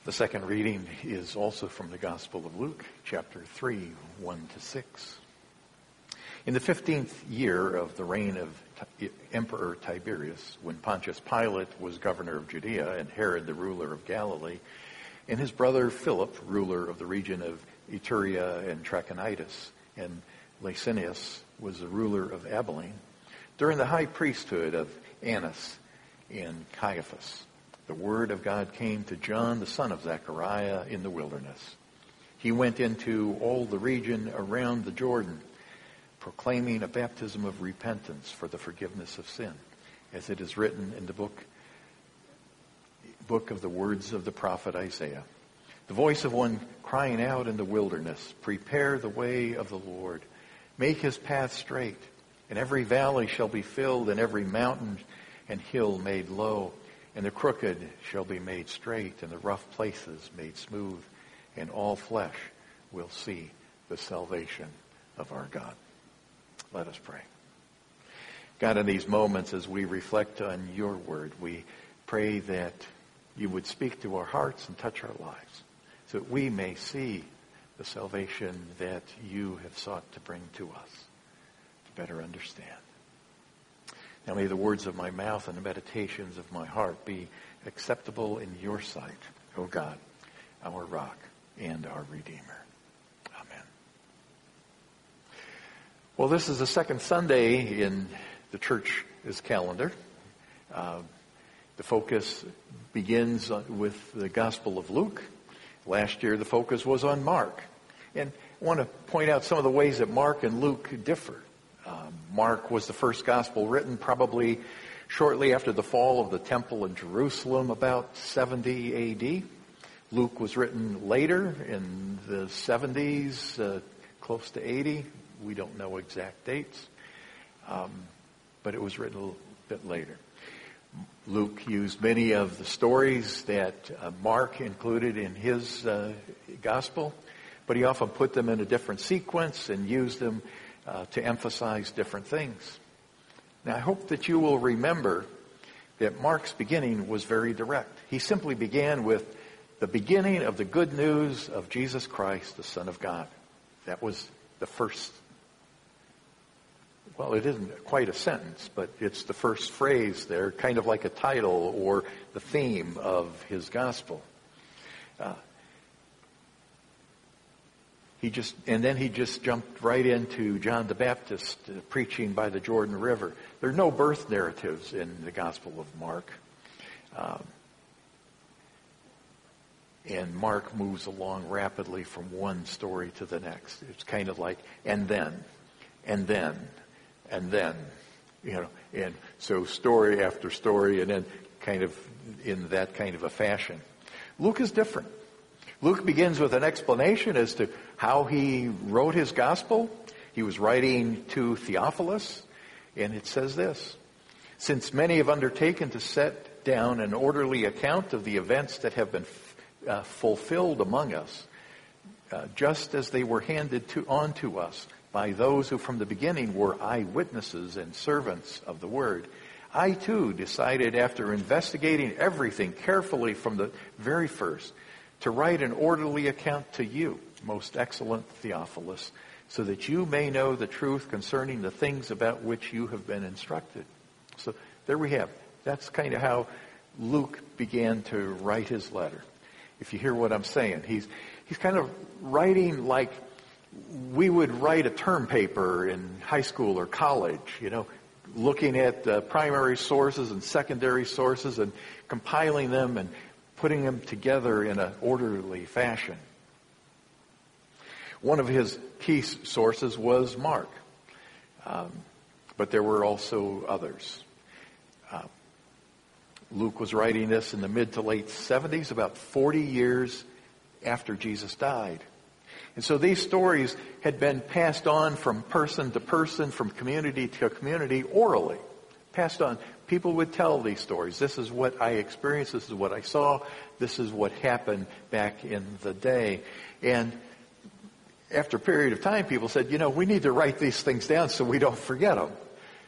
The second reading is also from the Gospel of Luke, chapter 3, 1-6. In the 15th year of the reign of Emperor Tiberius, when Pontius Pilate was governor of Judea and Herod the ruler of Galilee, and his brother Philip, ruler of the region of Iturea and Trachonitis, and Lysanias was the ruler of Abilene, during the high priesthood of Annas and Caiaphas, the word of God came to John, the son of Zechariah, in the wilderness. He went into all the region around the Jordan, proclaiming a baptism of repentance for the forgiveness of sin, as it is written in the book of the words of the prophet Isaiah. The voice of one crying out in the wilderness, "Prepare the way of the Lord. Make his path straight. And every valley shall be filled, and every mountain and hill made low. And the crooked shall be made straight, and the rough places made smooth, and all flesh will see the salvation of our God." Let us pray. God, in these moments as we reflect on your word, we pray that you would speak to our hearts and touch our lives, so that we may see the salvation that you have sought to bring to us, to better understand. Now may the words of my mouth and the meditations of my heart be acceptable in your sight, O God, our rock and our Redeemer. Amen. Well, this is the second Sunday in the church's calendar. The focus begins with the Gospel of Luke. Last year the focus was on Mark. And I want to point out some of the ways that Mark and Luke differ. Mark was the first gospel written probably shortly after the fall of the temple in Jerusalem, about 70 A.D. Luke was written later in the 70s, close to 80. We don't know exact dates, but it was written a little bit later. Luke used many of the stories that Mark included in his gospel, but he often put them in a different sequence and used them to emphasize different things. Now, I hope that you will remember that Mark's beginning was very direct. He simply began with the beginning of the good news of Jesus Christ, the Son of God. That was the first, well, it isn't quite a sentence, but it's the first phrase there, kind of like a title or the theme of his gospel. He just jumped right into John the Baptist preaching by the Jordan River. There are no birth narratives in the Gospel of Mark. And Mark moves along rapidly from one story to the next. It's kind of like, and then, and so story after story, and then kind of in that kind of a fashion. Luke is different. Luke begins with an explanation as to how he wrote his gospel. He was writing to Theophilus, and it says this: "Since many have undertaken to set down an orderly account of the events that have been fulfilled among us, just as they were handed on to us by those who from the beginning were eyewitnesses and servants of the word, I too decided, after investigating everything carefully from the very first, to write an orderly account to you, most excellent Theophilus, so that you may know the truth concerning the things about which you have been instructed." So there we have. That's kind of how Luke began to write his letter. If you hear what I'm saying, he's kind of writing like we would write a term paper in high school or college, looking at primary sources and secondary sources and compiling them and putting them together in an orderly fashion. One of his key sources was Mark, but there were also others. Luke was writing this in the mid to late 70s, about 40 years after Jesus died. And so these stories had been passed on from person to person, from community to community, orally. Passed on. People would tell these stories. This is what I experienced. This is what I saw. This is what happened back in the day. And after a period of time, people said, we need to write these things down so we don't forget them.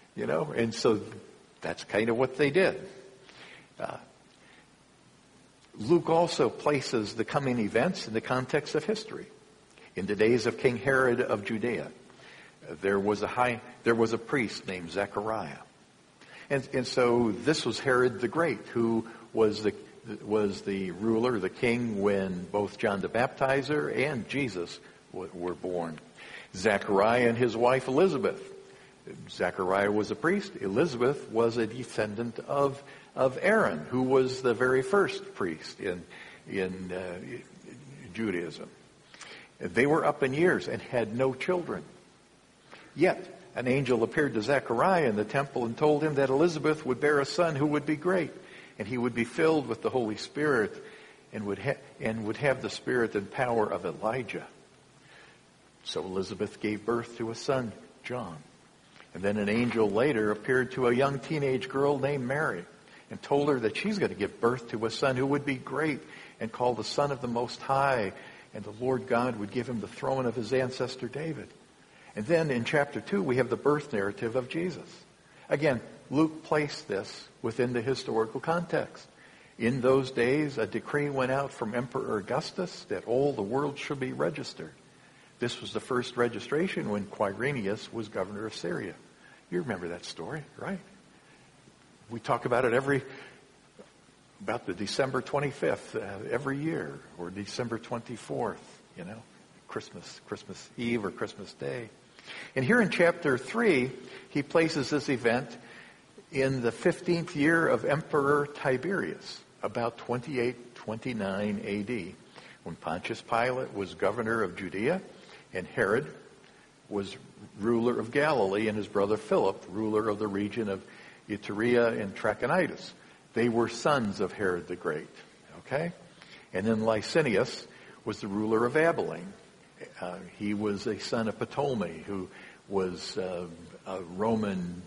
And so that's kind of what they did. Luke also places the coming events in the context of history. In the days of King Herod of Judea, there was a priest named Zechariah. And so this was Herod the Great, who was the ruler, the king, when both John the Baptizer and Jesus were born. Zechariah and his wife Elizabeth. Zechariah was a priest. Elizabeth was a descendant of Aaron, who was the very first priest in Judaism. They were up in years and had no children. Yet an angel appeared to Zechariah in the temple and told him that Elizabeth would bear a son who would be great, and he would be filled with the Holy Spirit and would have the spirit and power of Elijah. So Elizabeth gave birth to a son, John. And then an angel later appeared to a young teenage girl named Mary and told her that she's going to give birth to a son who would be great and called the Son of the Most High, and the Lord God would give him the throne of his ancestor David. And then in chapter 2, we have the birth narrative of Jesus. Again, Luke placed this within the historical context. In those days, a decree went out from Emperor Augustus that all the world should be registered. This was the first registration when Quirinius was governor of Syria. You remember that story, right? We talk about it about the December 25th every year, or December 24th, Christmas Eve or Christmas Day. And here in chapter 3, he places this event in the 15th year of Emperor Tiberius, about 28-29 A.D., when Pontius Pilate was governor of Judea, and Herod was ruler of Galilee, and his brother Philip, ruler of the region of Iturea and Trachonitis. They were sons of Herod the Great. Okay? And then Licinius was the ruler of Abilene. He was a son of Ptolemy, who was a Roman,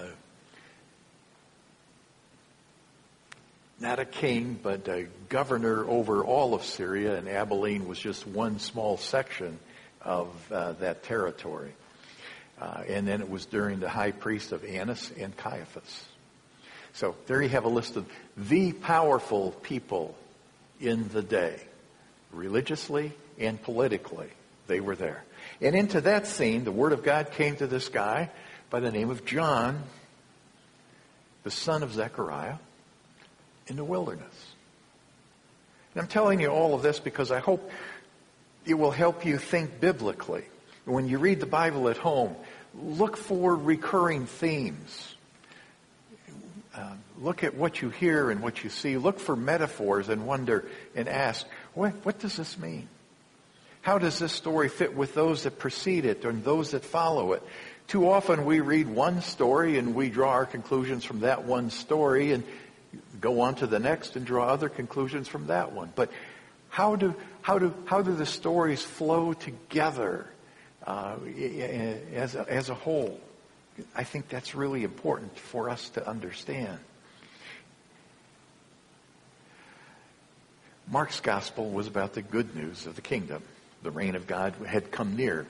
not a king, but a governor over all of Syria, and Abilene was just one small section of that territory. And then it was during the high priest of Annas and Caiaphas. So there you have a list of the powerful people in the day, religiously and politically. They were there. And into that scene, the Word of God came to this guy by the name of John, the son of Zechariah, in the wilderness. And I'm telling you all of this because I hope it will help you think biblically. When you read the Bible at home, look for recurring themes. Look at what you hear and what you see. Look for metaphors and wonder and ask, what does this mean? How does this story fit with those that precede it and those that follow it? Too often we read one story and we draw our conclusions from that one story and go on to the next and draw other conclusions from that one. But how do the stories flow together as a whole? I think that's really important for us to understand. Mark's gospel was about the good news of the kingdom. The reign of God had come near.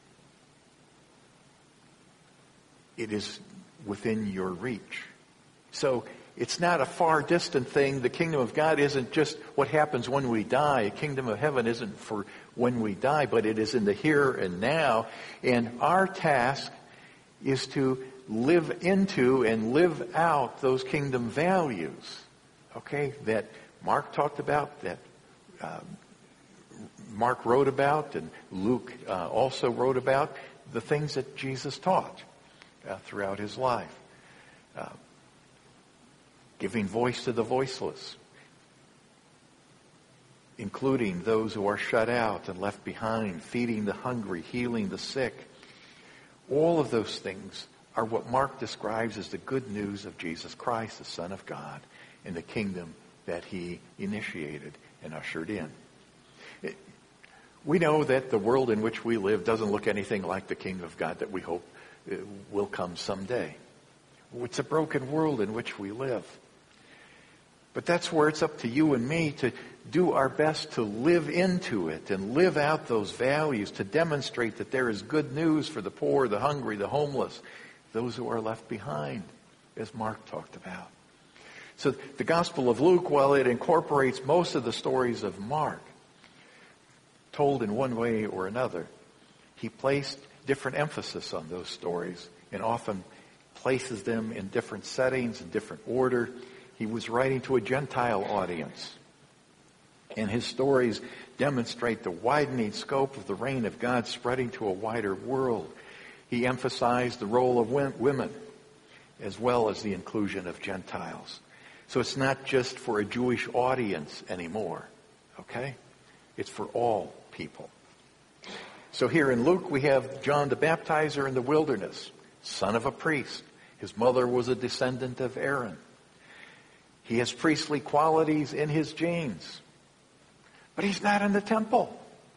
It is within your reach. So it's not a far distant thing. The kingdom of God isn't just what happens when we die. The kingdom of heaven isn't for when we die, but it is in the here and now. And our task is to live into and live out those kingdom values, okay, that Mark talked about, that Mark wrote about, and Luke also wrote about, the things that Jesus taught throughout his life. Giving voice to the voiceless, including those who are shut out and left behind, feeding the hungry, healing the sick. All of those things are what Mark describes as the good news of Jesus Christ, the Son of God, and the kingdom that he initiated and ushered in. We know that the world in which we live doesn't look anything like the kingdom of God that we hope will come someday. It's a broken world in which we live. But that's where it's up to you and me to do our best to live into it and live out those values, to demonstrate that there is good news for the poor, the hungry, the homeless, those who are left behind, as Mark talked about. So the Gospel of Luke, while it incorporates most of the stories of Mark, told in one way or another, he placed different emphasis on those stories and often places them in different settings, in different order. He was writing to a Gentile audience, and his stories demonstrate the widening scope of the reign of God spreading to a wider world. He emphasized the role of women as well as the inclusion of Gentiles. So it's not just for a Jewish audience anymore, okay? It's for all people. So here in Luke we have John the Baptizer in the wilderness, son of a priest. His mother was a descendant of Aaron. He has priestly qualities in his genes. But he's not in the temple.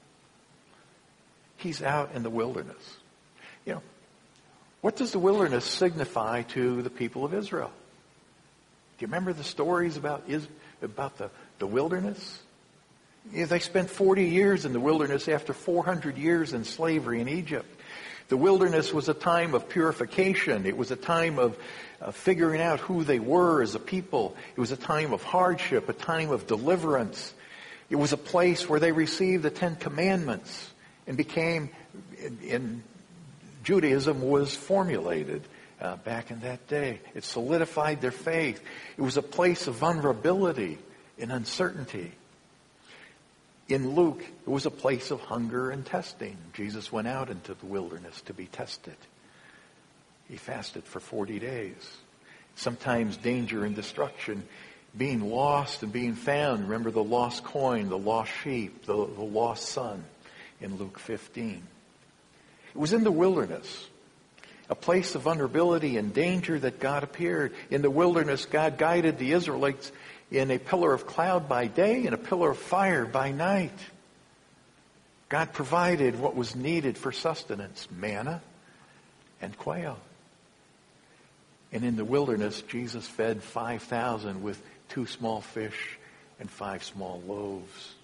He's out in the wilderness. You know, what does the wilderness signify to the people of Israel? Do you remember the stories about the wilderness? They spent 40 years in the wilderness after 400 years in slavery in Egypt. The wilderness was a time of purification. It was a time of figuring out who they were as a people. It was a time of hardship, a time of deliverance. It was a place where they received the Ten Commandments and became, in Judaism was formulated back in that day. It solidified their faith. It was a place of vulnerability and uncertainty. In Luke, it was a place of hunger and testing. Jesus went out into the wilderness to be tested. He fasted for 40 days. Sometimes danger and destruction, being lost and being found. Remember the lost coin, the lost sheep, the lost son in Luke 15. It was in the wilderness, a place of vulnerability and danger, that God appeared. In the wilderness, God guided the Israelites in a pillar of cloud by day and a pillar of fire by night. God provided what was needed for sustenance, manna and quail. And in the wilderness, Jesus fed 5,000 with 2 small fish and 5 small loaves.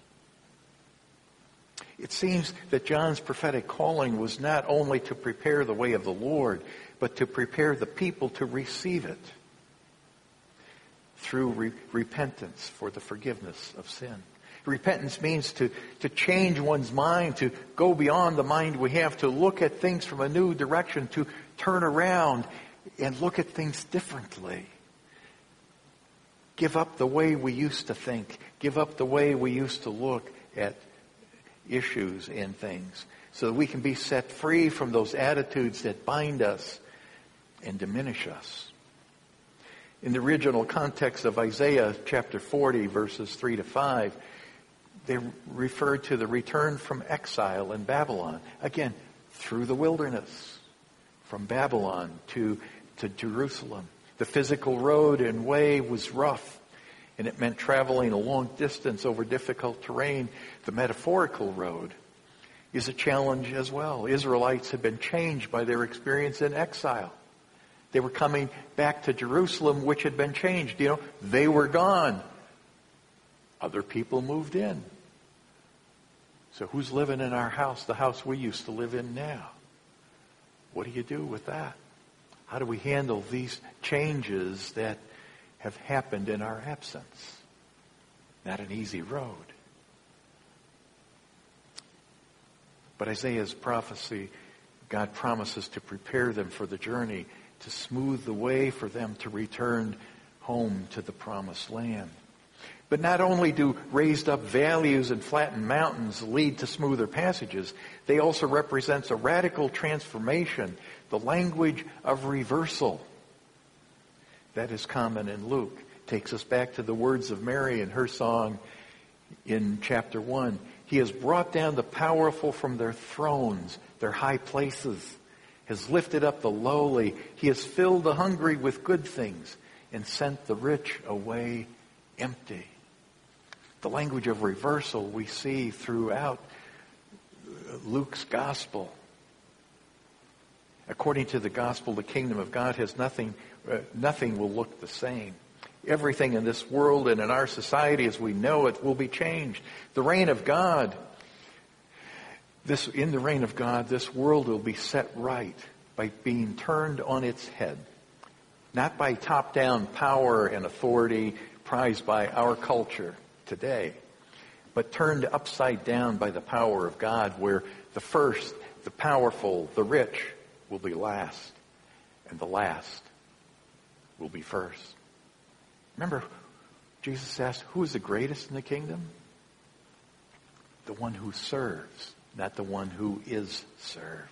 It seems that John's prophetic calling was not only to prepare the way of the Lord, but to prepare the people to receive it through repentance for the forgiveness of sin. Repentance means to change one's mind, to go beyond the mind we have, to look at things from a new direction, to turn around and look at things differently. Give up the way we used to think. Give up the way we used to look at issues and things, so that we can be set free from those attitudes that bind us and diminish us. In the original context of Isaiah chapter 40, verses 3 to 5, they refer to the return from exile in Babylon. Again, through the wilderness, from Babylon to Jerusalem. The physical road and way was rough, and it meant traveling a long distance over difficult terrain. The metaphorical road is a challenge as well. Israelites had been changed by their experience in exile. They were coming back to Jerusalem, which had been changed. You know, they were gone. Other people moved in. So who's living in our house, the house we used to live in now? What do you do with that? How do we handle these changes that have happened in our absence? Not an easy road. But Isaiah's prophecy, God promises to prepare them for the journey, to smooth the way for them to return home to the promised land. But not only do raised up valleys and flattened mountains lead to smoother passages, they also represent a radical transformation, the language of reversal that is common in Luke. Takes us back to the words of Mary in her song in chapter 1. He has brought down the powerful from their thrones, their high places, has lifted up the lowly. He has filled the hungry with good things and sent the rich away empty. The language of reversal we see throughout Luke's gospel. According to the gospel, the kingdom of God has nothing will look the same. Everything in this world and in our society as we know it will be changed. The reign of God, in the reign of God, this world will be set right by being turned on its head. not by top-down power and authority prized by our culture today, but turned upside down by the power of God, where the first, the powerful, the rich will be last, and the last will be first. Remember, Jesus asked, who is the greatest in the kingdom? The one who serves, not the one who is served.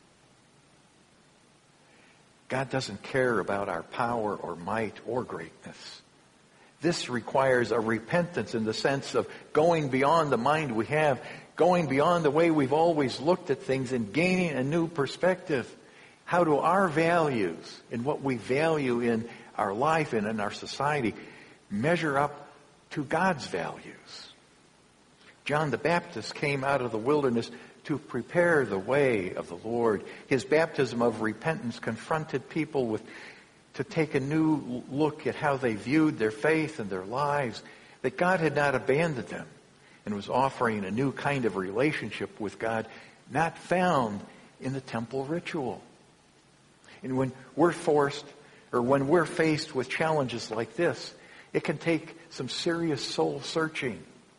God doesn't care about our power or might or greatness. This requires a repentance in the sense of going beyond the mind we have, going beyond the way we've always looked at things and gaining a new perspective. How do our values and what we value in our life and in our society measure up to God's values? John the Baptist came out of the wilderness to prepare the way of the Lord. His baptism of repentance confronted people to take a new look at how they viewed their faith and their lives, that God had not abandoned them and was offering a new kind of relationship with God not found in the temple ritual. And when we're faced with challenges like this, it can take some serious soul searching.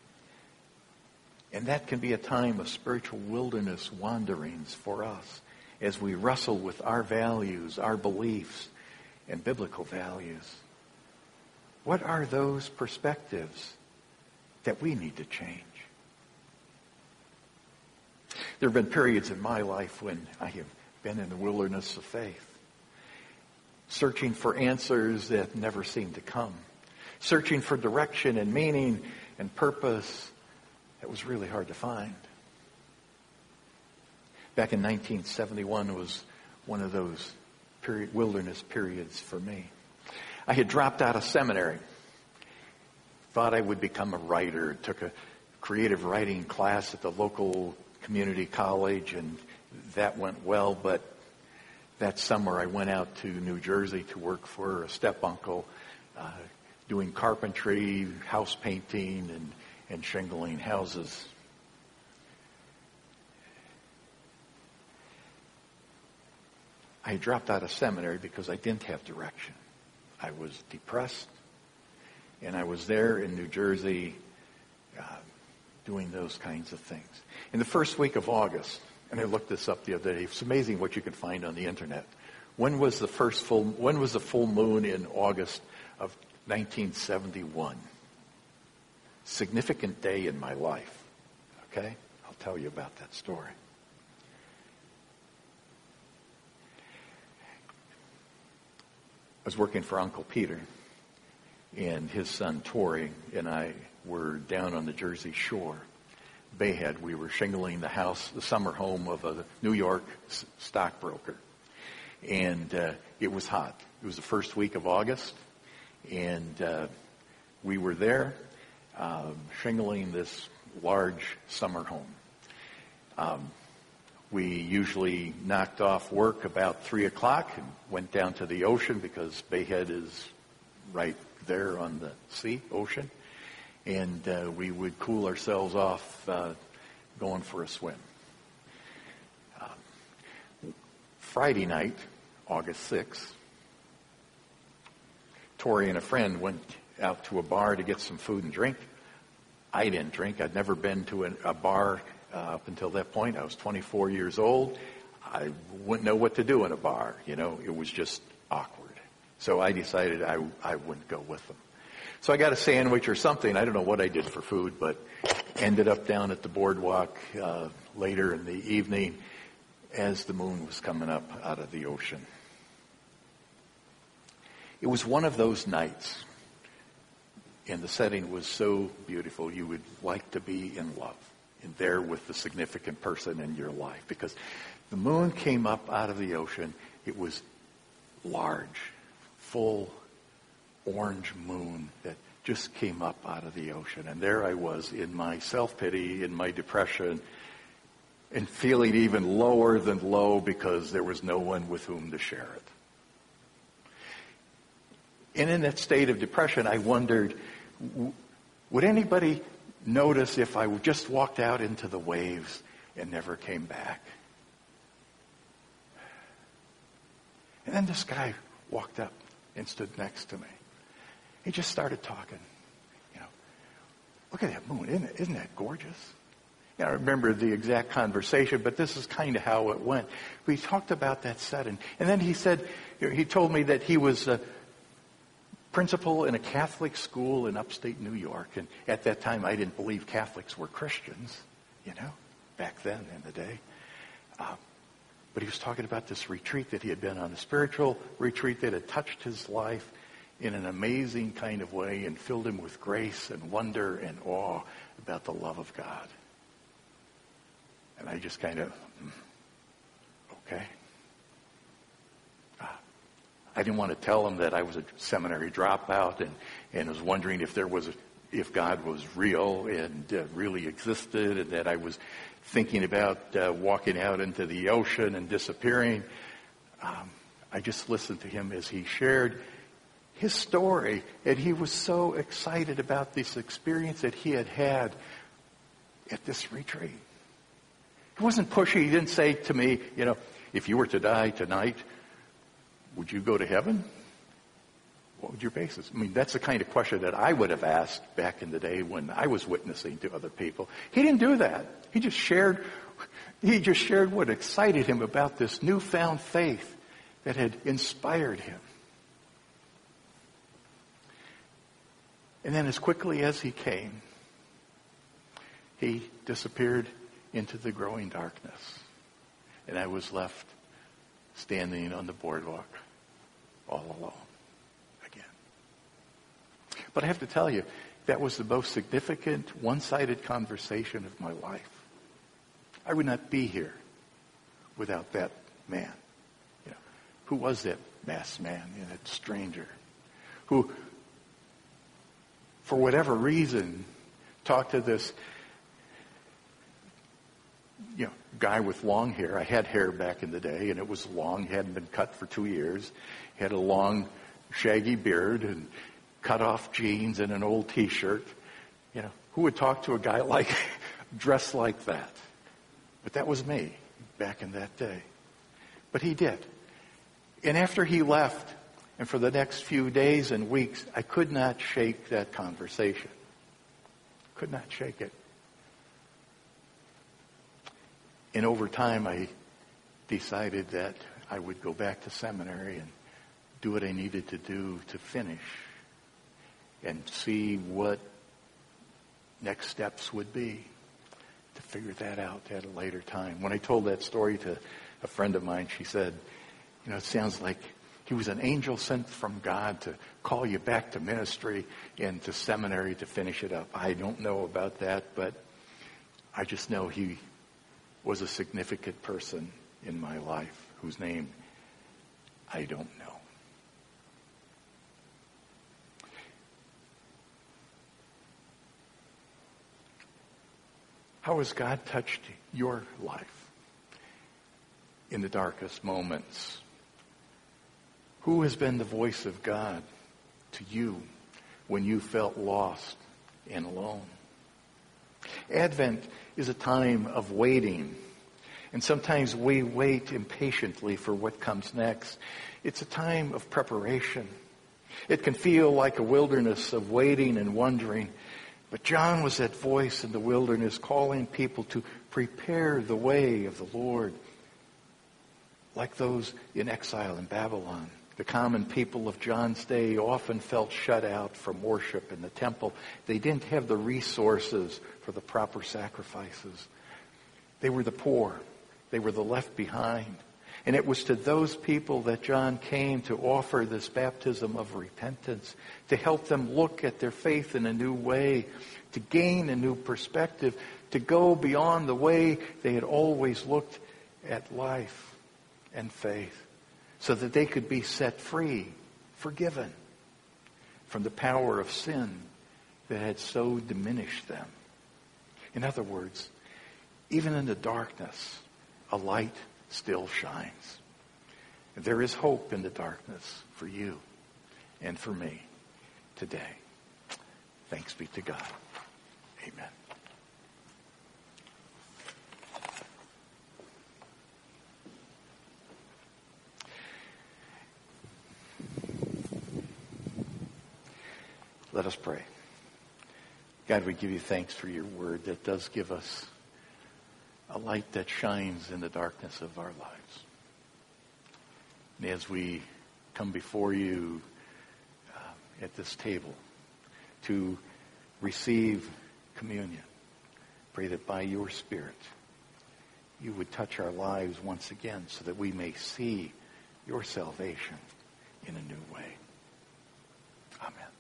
And that can be a time of spiritual wilderness wanderings for us as we wrestle with our values, our beliefs, and biblical values. What are those perspectives that we need to change? There have been periods in my life when I have been in the wilderness of faith, searching for answers that never seem to come, searching for direction and meaning and purpose that was really hard to find. Back in 1971 was one of those wilderness periods for me. I had dropped out of seminary, thought I would become a writer, took a creative writing class at the local community college, and that went well, but that summer I went out to New Jersey to work for a step-uncle, doing carpentry, house painting, and shingling houses. I dropped out of seminary because I didn't have direction. I was depressed, and I was there in New Jersey doing those kinds of things. In the first week of August, and I looked this up the other day, it's amazing what you can find on the internet. When was the full moon in August of 1971? Significant day in my life. Okay? I'll tell you about that story. I was working for Uncle Peter, and his son Tori and I were down on the Jersey Shore, Bayhead. We were shingling the house, the summer home of a New York stockbroker. And it was hot. It was the first week of August, and we were there shingling this large summer home. We usually knocked off work about 3 o'clock and went down to the ocean because Bayhead is right there on the ocean. And we would cool ourselves off going for a swim. Friday night, August 6th, Tori and a friend went out to a bar to get some food and drink. I didn't drink. I'd never been to a bar up until that point. I was 24 years old. I wouldn't know what to do in a bar. It was just awkward. So I decided I wouldn't go with them. So I got a sandwich or something. I don't know what I did for food, but ended up down at the boardwalk later in the evening as the moon was coming up out of the ocean. It was one of those nights, and the setting was so beautiful you would like to be in love and there with the significant person in your life, because the moon came up out of the ocean. It was large, full orange moon that just came up out of the ocean. And there I was in my self-pity, in my depression, and feeling even lower than low because there was no one with whom to share it. And in that state of depression, I wondered, would anybody notice if I just walked out into the waves and never came back? And then this guy walked up and stood next to me. He just started talking. Look at that moon. Isn't that gorgeous? I don't remember the exact conversation, but this is kind of how it went. We talked about that setting. And then he told me that he was a principal in a Catholic school in upstate New York. And at that time, I didn't believe Catholics were Christians, back then in the day. But he was talking about this retreat that he had been on, a spiritual retreat that had touched his life in an amazing kind of way and filled him with grace and wonder and awe about the love of God. And I just kind of, okay. I didn't want to tell him that I was a seminary dropout and was wondering if God was real and really existed, and that I was thinking about walking out into the ocean and disappearing. I just listened to him as he shared his story, and he was so excited about this experience that he had at this retreat. He wasn't pushy. He didn't say to me, if you were to die tonight, would you go to heaven? What would your basis? I mean, that's the kind of question that I would have asked back in the day when I was witnessing to other people. He didn't do that. He just shared what excited him about this newfound faith that had inspired him. And then as quickly as he came, he disappeared into the growing darkness. And I was left standing on the boardwalk all alone again. But I have to tell you, that was the most significant one-sided conversation of my life. I would not be here without that man. Who was that masked man, that stranger, who, for whatever reason, talked to this guy with long hair. I had hair back in the day, and it was long. It hadn't been cut for 2 years. He had a long, shaggy beard and cut-off jeans and an old T-shirt. Who would talk to a guy dressed like that? But that was me back in that day. But he did. And after he left, and for the next few days and weeks, I could not shake that conversation. Could not shake it. And over time, I decided that I would go back to seminary and do what I needed to do to finish and see what next steps would be to figure that out at a later time. When I told that story to a friend of mine, she said, it sounds like he was an angel sent from God to call you back to ministry and to seminary to finish it up. I don't know about that, but I just know he was a significant person in my life whose name I don't know. How has God touched your life in the darkest moments? Who has been the voice of God to you when you felt lost and alone? Advent is a time of waiting, and sometimes we wait impatiently for what comes next. It's a time of preparation. It can feel like a wilderness of waiting and wondering, but John was that voice in the wilderness calling people to prepare the way of the Lord, like those in exile in Babylon. The common people of John's day often felt shut out from worship in the temple. They didn't have the resources for the proper sacrifices. They were the poor. They were the left behind. And it was to those people that John came to offer this baptism of repentance, to help them look at their faith in a new way, to gain a new perspective, to go beyond the way they had always looked at life and faith, so that they could be set free, forgiven from the power of sin that had so diminished them. In other words, even in the darkness, a light still shines. There is hope in the darkness for you and for me today. Thanks be to God. Amen. Let us pray. God, we give you thanks for your word that does give us a light that shines in the darkness of our lives. And as we come before you at this table to receive communion, pray that by your Spirit you would touch our lives once again so that we may see your salvation in a new way. Amen.